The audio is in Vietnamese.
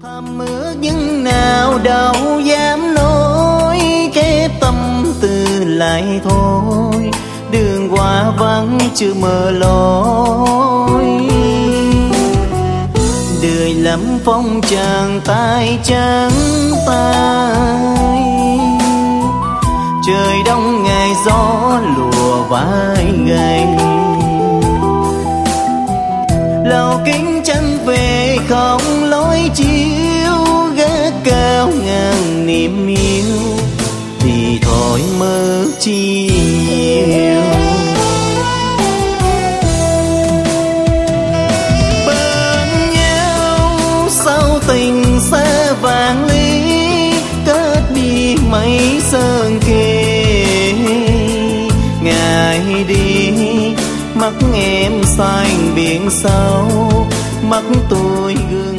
thầm ước nhưng nào đâu dám nói, khép tâm tư lại thôi, đường qua vắng chưa mờ lối. Đời lắm phong tràng tay trắng tay, trời đông ngày gió lùa vai gầy. Lầu kính chân về không lối chiếu, gác cao ngang niềm yêu thì thôi mơ chiều. Bên nhau sau tình xa vàng ly, kết đi mấy sơn kề. Ngày đi mắt em xanh biển sâu, mắt tôi gương